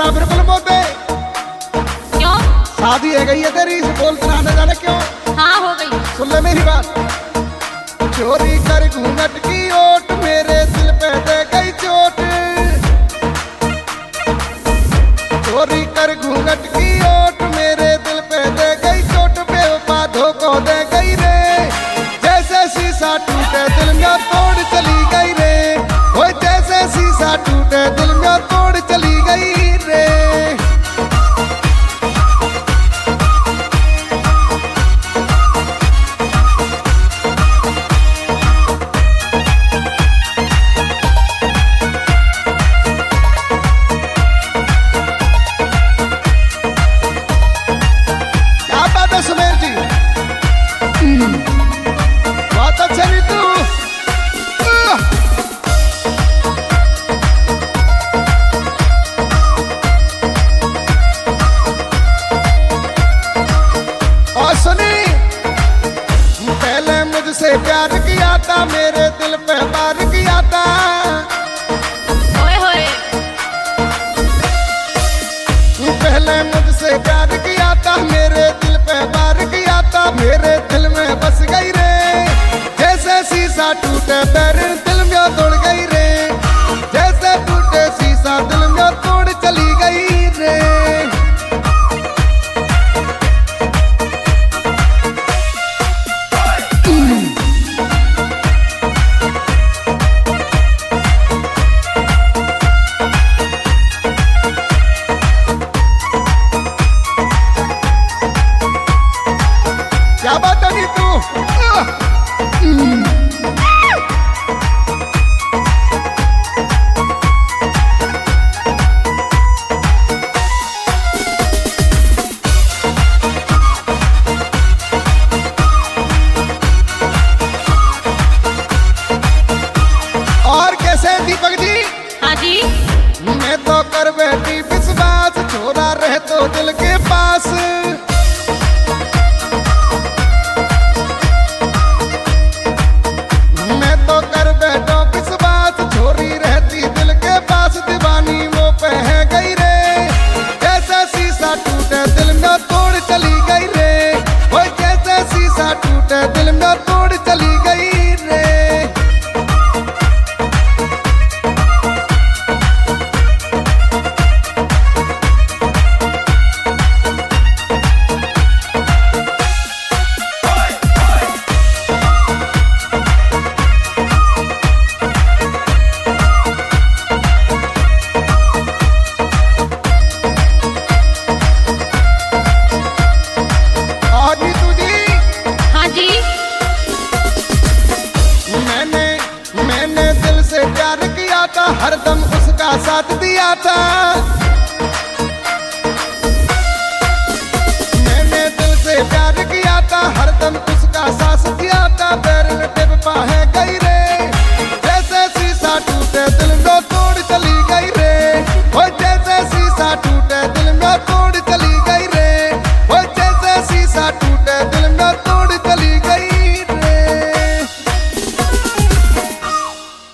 ना बिल्कुल मोते। क्यों? शादी है गई है तेरी, बोलते ना जाने क्यों। हाँ हो गई। सुन ले मेरी बात। चोरी कर घूंघट की ओट मेरे दिल पे दे गई चोट। चोरी कर घूंघट की ओट मेरे दिल पे दे गई चोट। बेवफा धोखो दे गई रे, जैसे शीशा टूटे दिल में तोड़ चली गई रे। वो जैसे शीशा टूटे दिल में तोड़ चली गई रे। सुमेर जी बहुत अच्छा भी तू। और सुनी, पहले मुझसे प्यार किया था, मेरे दिल पे वार किया था। ओए होए। पहले मुझसे प्यार किया था, मेरे दिल पे वार किया था। मेरे दिल में बस गई रे, जैसे शीशा टूटे पैर दिल में तोड़ गई रे। जैसे टूटे शीशा दिल में तोड़ चली गई रे। क्या बात है नी तू। और कैसे दीपक जी। हाँ जी। मैं तो कर बैठी विश्वास, छोरा रहे तो दिल के पास। मैं तो कर बैठो विश्वास, छोरी रहती दिल के पास। दीवानी वो पह गई रे, जैसे शीशा टूटे दिल में तोड़ चली गई रे। वो जैसे शीशा टूटे दिल में तोड़ चली गई रे। मैंने दिल से प्यार किया था, हरदम उसका साथ दिया था।